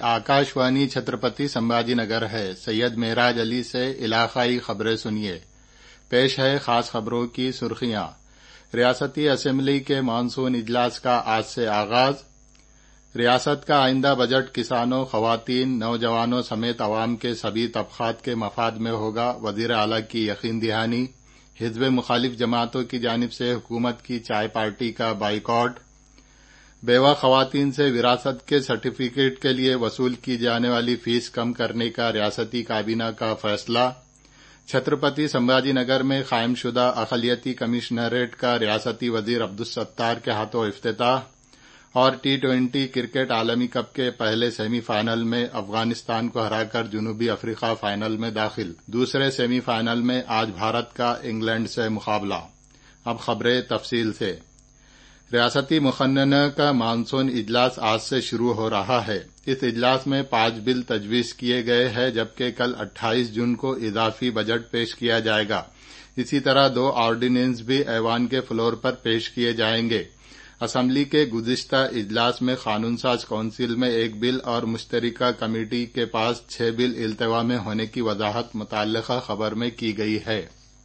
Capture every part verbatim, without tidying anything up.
आकाशवाणी छत्रपति संभाजी नगर है। सैयद मेहराज अली से इलाकाई खबरें सुनिए। पेश है खास खबरों की सुर्खियां। रियासती असेंबली के मानसून इजलास का आज से आगाज। रियासत का आइंदा बजट किसानों, खवातीन, नौजवानों समेत अवाम के सभी तबकात के मफाद में होगा, वजीर आला की यकीन दहानी। हिज़्ब मुखालिफ जमातों की जानिब से हुकूमत की चाय पार्टी का बाइकॉट। बेवा खवातीन से विरासत के सर्टिफिकेट के लिए वसूल की जाने वाली फीस कम करने का रियासती काबीना का फैसला। छत्रपति संभाजी नगर में कायमशुदा अक़लियती कमिश्नरेट का रियासती वजीर अब्दुलसत्तार के हाथों इफ्तिताह। और टी ट्वेंटी क्रिकेट आलमी कप के पहले सेमीफाइनल में अफगानिस्तान को हराकर जनूबी अफ्रीका फाइनल में दाखिल। दूसरे सेमीफाइनल में आज भारत का इंग्लैंड से मुकाबला। अब खबरें तफसील से। रियासती मुखन्नना का मानसून इजलास आज से शुरू हो रहा है। इस इजलास में पांच बिल तजवीज किए गए हैं, जबकि कल अट्ठाईस जून को इजाफी बजट पेश किया जाएगा। इसी तरह दो ऑर्डिनेंस भी ऐवान के फ्लोर पर पेश किए जाएंगे। असेंबली के गुज़िश्ता इजलास में कानून साज काउंसिल में एक बिल और मुश्तरका कमेटी के पास छह बिल इल्तवा में होने की वजाहत मुतल्लिका खबर में की गई है।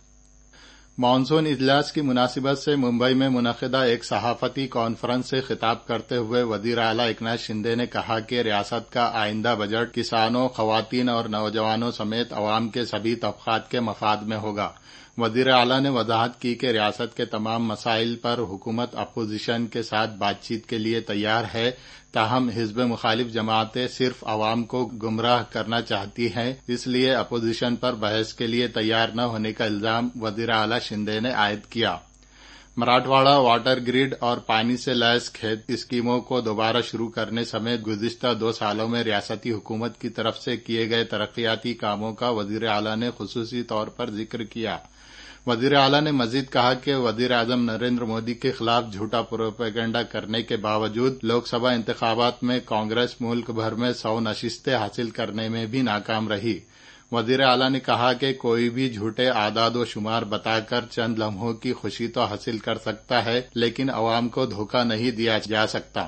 मानसून इजलास की मुनासिबत से मुंबई में मुनक़िदा एक सहाफती कॉन्फ्रेंस से खिताब करते हुए वज़ीर आला एकनाथ शिंदे ने कहा कि रियासत का आइंदा बजट किसानों, खवातीन और नौजवानों समेत अवाम के सभी तबकात के मफाद में होगा। वज़ीर आला ने वजाहत की कि रियासत के तमाम मसाइल पर हुकूमत अपोजिशन के साथ बातचीत के लिए तैयार है, ताहम हिज़्ब मुखालिफ जमातें सिर्फ अवाम को गुमराह करना चाहती हैं, इसलिए अपोजिशन पर बहस के लिए तैयार न होने का इल्जाम वज़ीर आला शिंदे ने आयद किया। मराठवाड़ा वाटर ग्रिड और पानी से लैस खेत स्कीमों को दोबारा शुरू करने समेत गुज़िश्ता दो सालों में रियासती हुकूमत की तरफ से किए गए तरक्याती कामों का वज़ीर आला ने खुसूसी तौर पर जिक्र किया। वज़ीर आला ने मजीद कहा कि वज़ीर आज़म नरेंद्र मोदी के खिलाफ झूठा प्रोपेगेंडा करने के बावजूद लोकसभा इंतखाबात में कांग्रेस मुल्क भर में सौ नशिस्तें हासिल करने में भी नाकाम रही। वज़ीर आला ने कहा कि कोई भी झूठे आदाद व शुमार बताकर चंद लम्हों की खुशी तो हासिल कर सकता है, लेकिन अवाम को धोखा नहीं दिया जा सकता।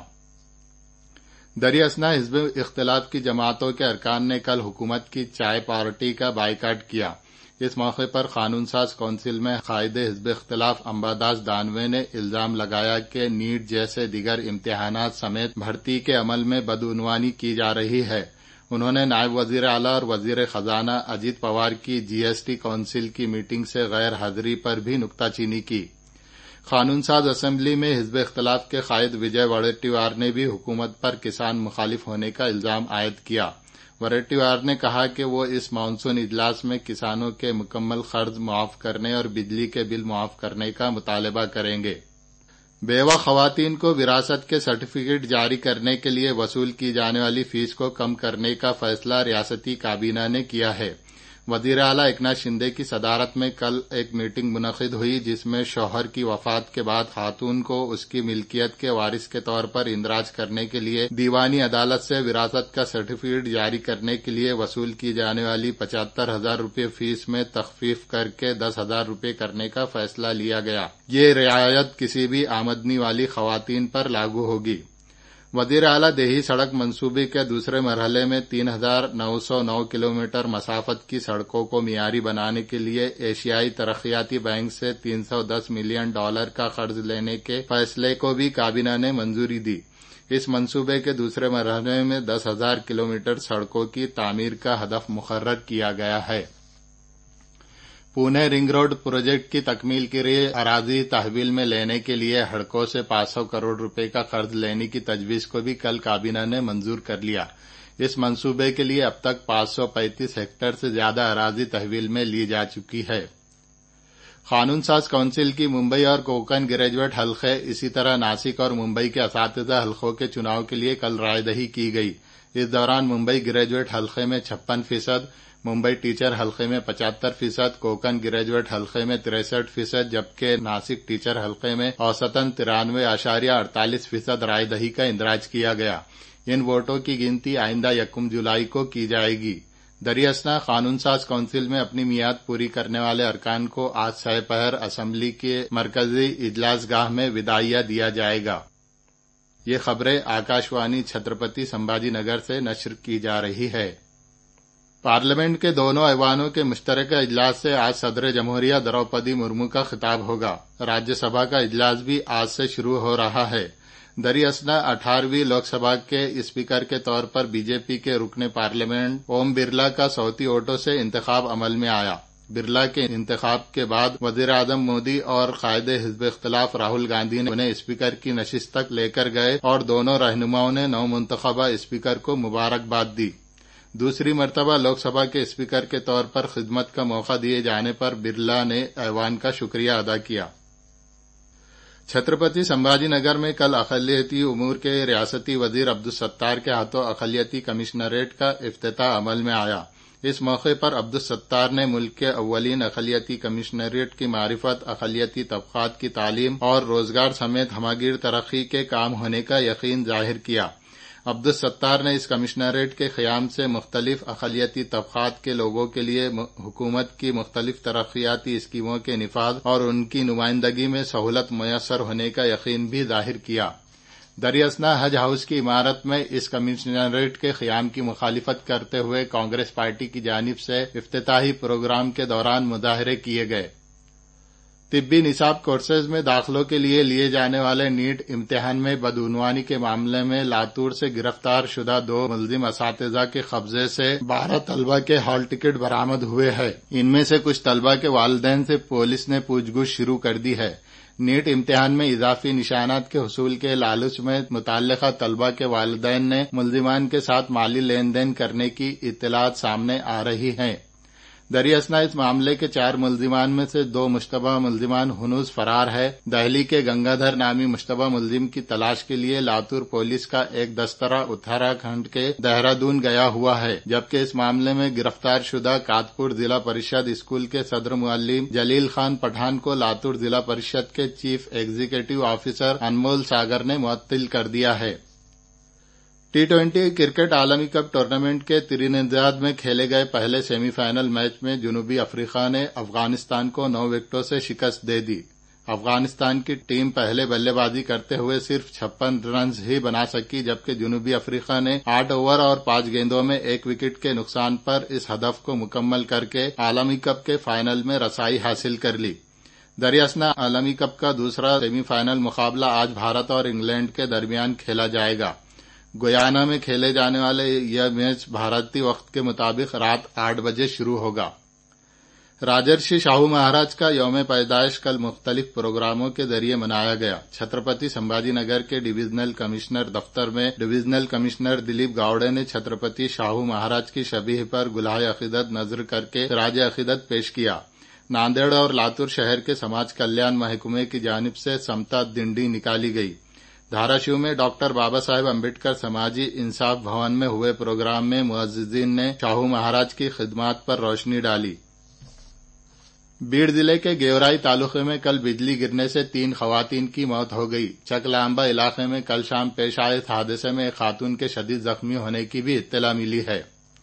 दरियासना हिज़्ब इख्तिलाफ की जमातों के अरकान ने कल हुकूमत की चाय पार्टी का बाइकाट किया। इस मौके पर कानून साज काउंसिल में कायदे हिज़्ब इख्तिलाफ अंबादास दानवे ने इल्जाम लगाया कि नीट जैसे दिगर इम्तिहानात समेत भर्ती के अमल में बदउनवानी की जा रही है। उन्होंने नायब वज़ीर आला और वज़ीर खजाना अजीत पवार की जीएसटी काउंसिल की मीटिंग से गैर हाजिरी पर भी नुक्ताचीनी की। कानून साज असेंबली में हिज़्ब इख्तिलाफ के कायद विजय वडेट्टीवार ने भी हुकूमत पर किसान मुखालिफ होने का इल्जाम आयद किया। वडेट्टीवार ने कहा कि वो इस मानसून इजलास में किसानों के मुकम्मल कर्ज माफ करने और बिजली के बिल माफ करने का मुतालबा करेंगे। बेवा खवातीन को विरासत के सर्टिफिकेट जारी करने के लिए वसूल की जाने वाली फीस को कम करने का फैसला रियासती काबीना ने किया है। वज़ीर आला एकनाथ शिंदे की सदारत में कल एक मीटिंग मुनक़िद हुई, जिसमें शौहर की वफात के बाद खातून को उसकी मिल्कियत के वारिस के तौर पर इंदराज करने के लिए दीवानी अदालत से विरासत का सर्टिफिकेट जारी करने के लिए वसूल की जाने वाली पचहत्तर हजार रूपये फीस में तखफीफ करके दस हजार रूपये करने का फैसला लिया गया। ये रियायत किसी भी आमदनी वाली खवातीन पर लागू होगी। वज़ीर आला देही सड़क मंसूबे के दूसरे मरहले में तीन हजार नौ सौ नौ किलोमीटर मसाफत की सड़कों को मियारी बनाने के लिए एशियाई तरक्याती बैंक से तीन सौ दस मिलियन डॉलर का कर्ज लेने के फैसले को भी काबीना ने मंजूरी दी। इस मंसूबे के दूसरे मरहले में दस हजार किलोमीटर सड़कों की तामीर का हदफ मुकर्रर किया गया है। पुणे रिंग रोड प्रोजेक्ट की तकमील के लिए अराजी तहवील में लेने के लिए हड़कों से पांच सौ करोड़ रुपए का कर्ज लेने की तजवीज को भी कल काबीना ने मंजूर कर लिया। इस मंसूबे के लिए अब तक पांच सौ पैंतीस हेक्टेयर से ज्यादा अराजी तहवील में ली जा चुकी है। कानून साज काउंसिल की मुंबई और कोंकण ग्रेजुएट हल्के, इसी तरह नासिक और मुंबई के असातिज़ा हल्कों के चुनाव के लिए कल रायदही की गई। इस दौरान मुंबई ग्रेजुएट हल्के में छप्पन फीसद, मुंबई टीचर हल्के में पचहत्तर फीसद, कोंकण ग्रेजुएट हल्के में तिरसठ फीसद, जबकि नासिक टीचर हल्के में औसतन तिरानवे आशारिया अड़तालीस फीसद रायदही का इंदराज किया गया। इन वोटों की गिनती आइंदा यकम जुलाई को की जाएगी। दरियासना कानून साज काउंसिल में अपनी मियाद पूरी करने वाले अरकान को आज सह पहर असेंबली के मरकजी इजलास गाह में विदाइया दिया जाएगा। یہ خبریں آکاشوانی چھترپتی سمبھاجی نگر سے نشر کی جا رہی ہے۔ پارلیمنٹ کے دونوں ایوانوں کے مشترکہ اجلاس سے آج صدر جمہوریہ دروپدی مرمو کا خطاب ہوگا۔ راجیہ سبھا کا اجلاس بھی آج سے شروع ہو رہا ہے۔ دری اثنا اٹھارہویں لوک سبھا کے اسپیکر کے طور پر بی جے پی کے رکن پارلیمنٹ اوم برلا کا صوتی ووٹوں سے انتخاب عمل میں آیا۔ برلا کے انتخاب کے بعد وزیر اعظم مودی اور قائد حزب اختلاف راہل گاندھی نے انہیں اسپیکر کی نشست تک لے کر گئے اور دونوں رہنماؤں نے نو منتخبہ اسپیکر کو مبارکباد دی۔ دوسری مرتبہ لوک سبھا کے اسپیکر کے طور پر خدمت کا موقع دیے جانے پر برلا نے ایوان کا شکریہ ادا کیا۔ چھترپتی سمبھاجی نگر میں کل اقلیتی امور کے ریاستی وزیر عبدالستار کے ہاتھوں اقلیتی کمشنریٹ کا افتتاح عمل میں آیا۔ اس موقع پر عبدالستار نے ملک کے اولین اقلیتی کمشنریٹ کی معرفت، اقلیتی طبقات کی تعلیم اور روزگار سمیت ہمہ گیر ترقی کے کام ہونے کا یقین ظاہر کیا۔ عبدالستار نے اس کمشنریٹ کے قیام سے مختلف اقلیتی طبقات کے لوگوں کے لیے حکومت کی مختلف ترقیاتی اسکیموں کے نفاذ اور ان کی نمائندگی میں سہولت میسر ہونے کا یقین بھی ظاہر کیا۔ دری اثنا حج ہاؤس کی عمارت میں اس کمشنریٹ کے قیام کی مخالفت کرتے ہوئے کانگریس پارٹی کی جانب سے افتتاحی پروگرام کے دوران مظاہرے کیے گئے۔ طبی نصاب کورسز میں داخلوں کے لیے لیے جانے والے نیٹ امتحان میں بدعنوانی کے معاملے میں لاتور سے گرفتار شدہ دو ملزم اساتذہ کے قبضے سے بارہ طلبہ کے ہال ٹکٹ برآمد ہوئے ہیں۔ ان میں سے کچھ طلبہ کے والدین سے پولیس نے پوچھ گچھ شروع کر دی ہے۔ نیٹ امتحان میں اضافی نشانات کے حصول کے لالچ میں متعلقہ طلبہ کے والدین نے ملزمان کے ساتھ مالی لین دین کرنے کی اطلاعات سامنے آ رہی ہیں۔ دری اثنا اس معاملے کے چار ملزمان میں سے دو مشتبہ ملزمان ہنوز فرار ہے۔ دہلی کے گنگادھر نامی مشتبہ ملزم کی تلاش کے لیے لاتور پولیس کا ایک دستہ اتراکھنڈ کے دہرادون گیا ہوا ہے، جبکہ اس معاملے میں گرفتار شدہ کاتپور ضلع پریشد اسکول کے صدر معلم جلیل خان پٹھان کو لاتور ضلع پریشد کے چیف ایگزیکٹو آفیسر انمول ساگر نے معطل کر دیا ہے۔ ٹی ٹوئنٹی کرکٹ عالمی کپ ٹورنامنٹ کے ترینیداد میں کھیلے گئے پہلے سیمی فائنل میچ میں جنوبی افریقہ نے افغانستان کو نو وکٹوں سے شکست دے دی۔ افغانستان کی ٹیم پہلے بلے بازی کرتے ہوئے صرف چھپن رنز ہی بنا سکی، جبکہ جنوبی افریقہ نے آٹھ اوور اور پانچ گیندوں میں ایک وکٹ کے نقصان پر اس ہدف کو مکمل کر کے عالمی کپ کے فائنل میں رسائی حاصل کر لی۔ دری اثنا عالمی کپ کا دوسرا سیمی فائنل مقابلہ آج بھارت اور انگلینڈ کے درمیان کھیلا جائے گا۔ گیانا میں کھیلے جانے والے یہ میچ بھارتی وقت کے مطابق رات آٹھ بجے شروع ہوگا۔ راجرشی شاہو مہاراج کا یوم پیدائش کل مختلف پروگراموں کے ذریعے منایا گیا۔ چھترپتی سمبھاجی نگر کے ڈویژنل کمشنر دفتر میں ڈویژنل کمشنر دلیپ گاوڑے نے چھترپتی شاہو مہاراج کی شبیہ پر گلہائے عقیدت نذر کر کے خراج عقیدت پیش کیا۔ ناندیڑ اور لاتور شہر کے سماج کلیان محکمے کی جانب سے سمتا ڈنڈی نکالی گئی۔ دھاراشیو میں ڈاکٹر بابا صاحب امبیڈکر سماجی انصاف بھون میں ہوئے پروگرام میں معززین نے شاہو مہاراج کی خدمات پر روشنی ڈالی۔ بیڑ ضلع کے گیورائی تعلقے میں کل بجلی گرنے سے تین خواتین کی موت ہو گئی۔ چکلامبا علاقے میں کل شام پیش آئے حادثے میں ایک خاتون کے شدید زخمی ہونے کی بھی اطلاع ملی ہے۔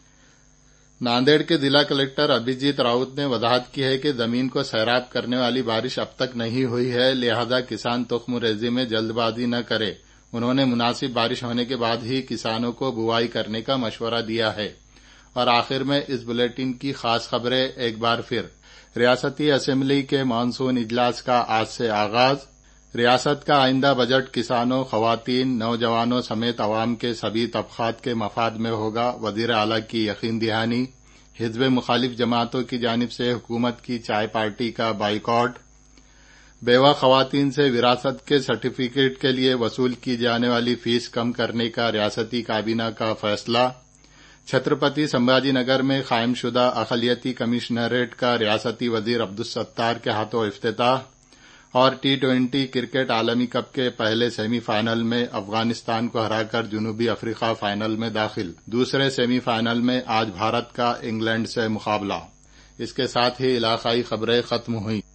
ناندیڑ کے ضلع کلکٹر ابھیجیت راؤت نے وضاحت کی ہے کہ زمین کو سیراب کرنے والی بارش اب تک نہیں ہوئی ہے، لہذا کسان تخم ریزی میں جلد بازی نہ کرے۔ انہوں نے مناسب بارش ہونے کے بعد ہی کسانوں کو بوائی کرنے کا مشورہ دیا ہے۔ اور آخر میں اس بلیٹن کی خاص خبریں ایک بار پھر۔ ریاستی اسمبلی کے مانسون اجلاس کا آج سے آغاز۔ ریاست کا آئندہ بجٹ کسانوں، خواتین، نوجوانوں سمیت عوام کے سبھی طبقات کے مفاد میں ہوگا، وزیر اعلی کی یقین دہانی۔ حزب مخالف جماعتوں کی جانب سے حکومت کی چائے پارٹی کا بائیکاٹ۔ بیوہ خواتین سے وراثت کے سرٹیفکیٹ کے لیے وصول کی جانے والی فیس کم کرنے کا ریاستی کابینہ کا فیصلہ۔ چھترپتی سمبھاجی نگر میں قائم شدہ اقلیتی کمشنریٹ کا ریاستی وزیر عبدالستار کے ہاتھوں افتتاح۔ اور ٹی ٹوئنٹی کرکٹ عالمی کپ کے پہلے سیمی فائنل میں افغانستان کو ہرا کر جنوبی افریقہ فائنل میں داخل۔ دوسرے سیمی فائنل میں آج بھارت کا انگلینڈ سے مقابلہ۔ اس کے ساتھ ہی علاقائی خبریں ختم ہوئیں۔